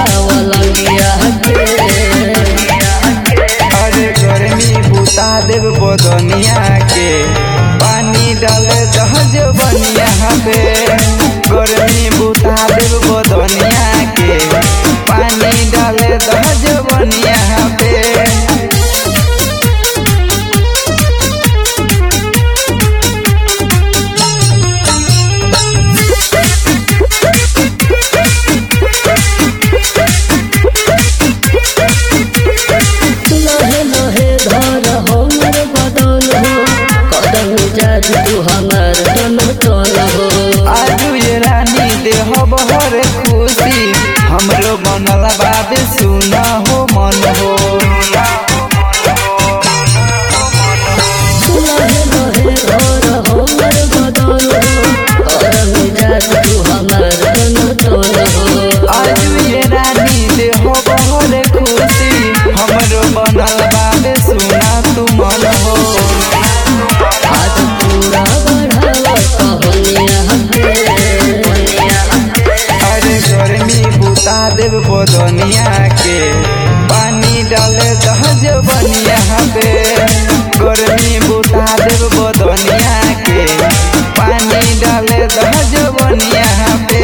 वलंगिया के। अरे गर्मी बुता देव बदनिया के, पानी डाले दहज बनिया पे। गर्मी बुता देव बदनिया के, पानी डाले दहज बनिया पे। लहे लहे घर हमर बदन हो, कदम जात तू हमर तन तन हो। आजू ये रानी देह बहर खुशी, हमरो बनल बाबे सुना हो मन हो। लहे लहे घर हमर बदन हो, कदम जात तू हमर तन तन हो। आजू ये रानी देह बहर खुशी, हमरो बनल बाबे सुना तू मन हो। आज पूरा बढ़ल कहनिया के। अरे गर्मी बुता देव बदनिया के, पानी डाले दहज बनिया पे। गर्मी बुता देव बदनिया के, पानी डाले दहज बनिया पे।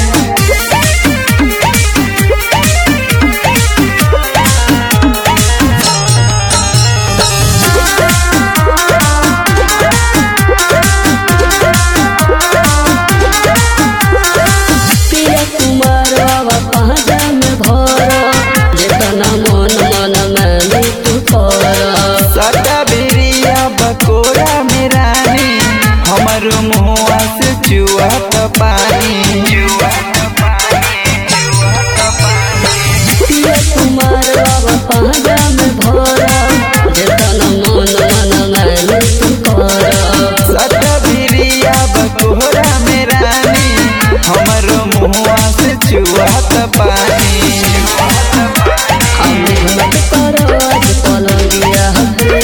पिया कुमार बाबा पहाड़ा में भर, जेतना मन मन में तू कर। सटा बिरिया बकोरा में रानी, हमर मुँह से चुआत पानी। पिया कुमार बाबा पहाड़ा में भर, जेतना मन मन में तू कर। सटा बिरिया बकोरा में रानी, हमर मुँह से चुआत पानी। मेहनत कर आज पलंगिया के।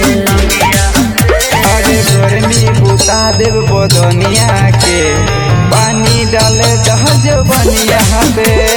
अरे गर्मी बुता देव बदनिया के, पानी डाले दहज बनिया पे।